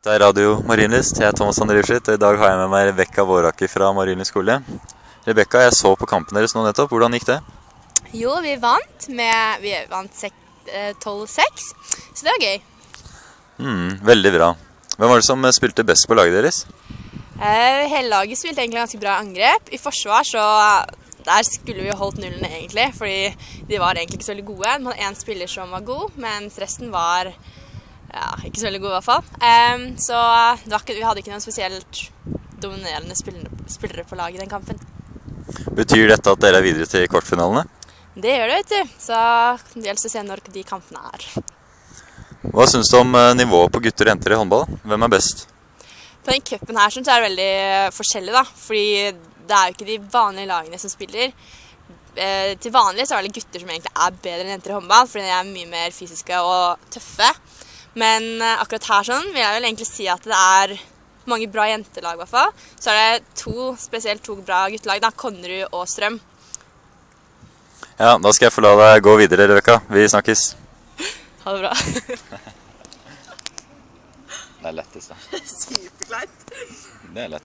Det er Radio Marienlyst. Jeg er Thomas Andriushit, og i dag har jeg med meg Rebekka Våraker fra Marienlyst skole. Rebekka, jeg så på kampen deres nå nettopp. Hvordan gikk det? Jo, vi vant 12-6, så det var gøy. Veldig bra. Hvem var det som spilte best på laget deres? Hele laget spilte egentlig ganske bra angrep. I forsvar så der skulle vi holdt nullene egentlig, fordi de var egentlig ikke så veldig gode. Det var en spiller som var god, mens resten var ikke så veldig god i hvert fall. Så vi hadde ikke noen spesielt dominerende spillere på laget i den kampen. Betyr dette at dere er videre til kvartfinalene? Det gjør det, vet du. Så det gjelder å se når de kampene er. Hva synes du om nivået på gutter og jenter i håndball? Hvem er best? På den cupen her så er det veldig forskjellig da, fordi det er jo ikke de vanlige lagene som spiller. Til vanlig så er det gutter som egentlig er bedre enn jenter i håndball, fordi de er mye mer fysiske og tøffe. Men akkurat her sånn vil jeg vel egentlig si at det er mange bra jentelag i hvert fall. Så er det spesielt to bra guttelag, da, Konnerud og Strøm. Ja, da skal jeg få la deg gå videre, Rebekka. Vi snakkes. Ha det bra. Det er lettest da. Superkleint. Det er lett.